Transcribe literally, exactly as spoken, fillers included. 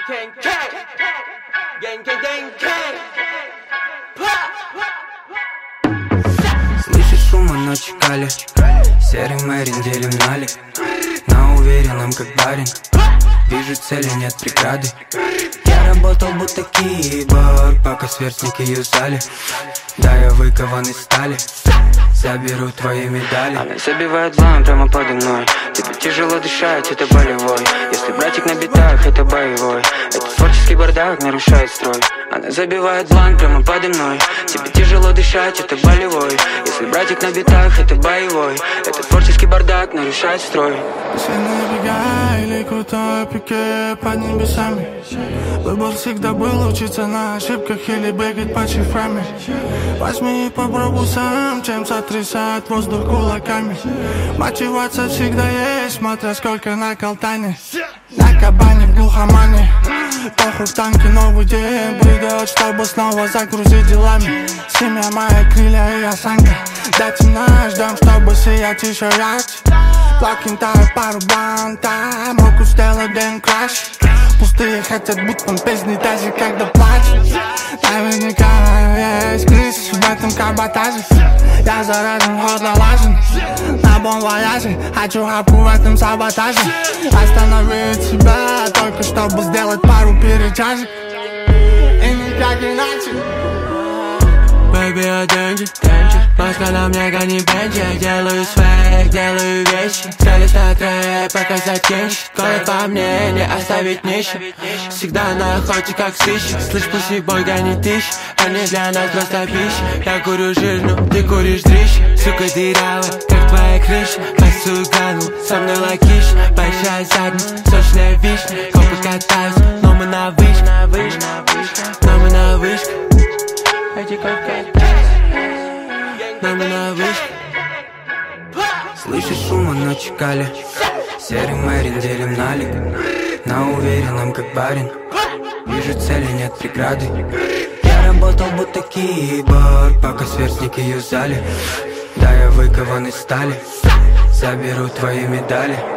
Gang, gang, gang, gang, gang, gang. Слышишь шум, на чекале. Серый Мэрин, делим налик. На уверенном, как барин. Вижу цели, нет преграды. Я работал будто киборг, пока сверстники юзали. Да, я выкован из стали. Заберу твои медали. Она забивает лам прямо подо мной. Тебе тяжело дышать, это болевой. Если братик на битах, это боевой. Это творческий бардак нарушает строй. Она забивает лам прямо подо мной. Тебе тяжело дышать, это болевой. Если братик на битах, это боевой. Это творческий бардак нарушает строй. Сильные бега или крутой пике под небесами. Выбор всегда был учиться на ошибках или бегать по шифрами. Возьми и попробуй сам, чем сотрясать воздух кулаками. Мотивация всегда есть, смотря сколько на калтане. На кабане в глухомане. Похуй в танке новый день придет, чтобы снова загрузить делами. Семья моя, крылья и осанка. До темна ждем, чтобы сиять еще ярче. Плакин таю пару бланта, могу сделать день краш. Пустые хотят, будто песни даже когда плачут. Наверняка есть кризис в этом каботаже. Я заражен, ход налажен. На бон вояже, хочу хапу в этом саботаже. Остановить себя, только чтобы сделать пару перетяжек. И никак иначе. Baby, я деньги, маска на мне, гони бенчи. Делаю свек, делаю вещи. Целюсь на трек, показать тенчик. Город по мне, не оставить нищим. Всегда на охоте, как сыщик. Слышь, пусибой, гони тысяч. Они для нас просто пища. Я курю жирную, ты куришь дрищ. Сука дырявая, как твоя крыша. Косую гану, со мной лакиш. Большая задница, сочная вишня. Копы катаюсь, но мы на вышке. Но мы на вышке. Нам на вышке. Слышишь шум, на чекале. Серый Мэрин, делим налик. На уверенном, как барин. Вижу цели, нет преграды. Я работал будто киборг, пока сверстники юзали. Да, я выкован из стали. Заберу твои медали.